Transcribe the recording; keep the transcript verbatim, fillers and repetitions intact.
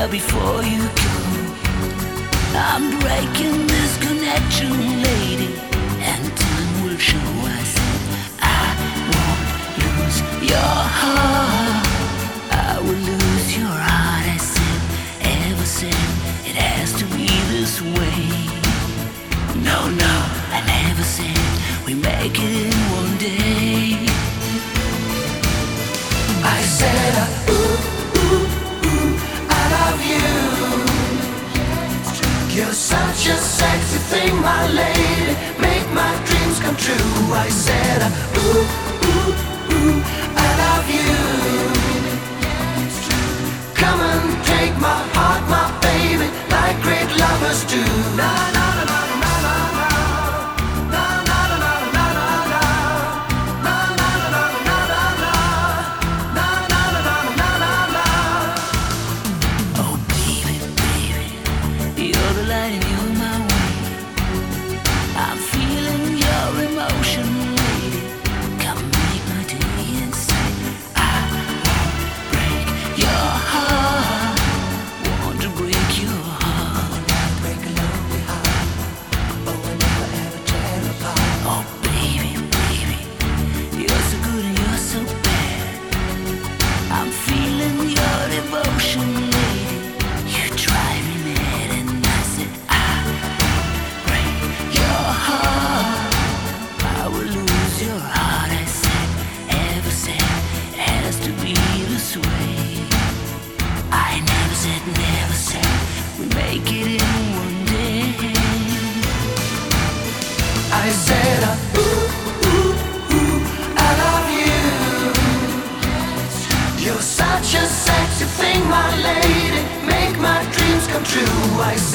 there before you go. I'm breaking this connection, lady, and time will show. I said I won't lose your heart, I will lose your heart. I said, ever said it has to be this way. No, no, I never said we make it in one day. I said, uh, ooh, ooh, ooh, I love you. You're such a sexy thing, my lady, make my dreams come true. I said, uh, ooh, ooh, ooh, I love you. Come and take my heart, my baby, like great lovers do. Na, na, na, na, na, na, na. Na, na, na, na, na, na, na. Na, na, na, na, na, na, na. Na, na, na, na, na, na, na. Oh baby, baby, you're the light and you're my way. I'm feeling your emotion, lady. Come make my day inside. I won't break your heart. Want to break your heart. Break a lonely heart, but we'll never ever tear apart. Oh baby, baby, you're so good and you're so bad. I'm feeling your devotion, lady. You drive me mad, and I said I won't break your heart, I will lose your heart. I said, ever said it has to be this way. I never said, never said we make it in one day. I said, uh, ooh, ooh, ooh, I love you. You're such a sexy thing, my lady, make my dreams come true. I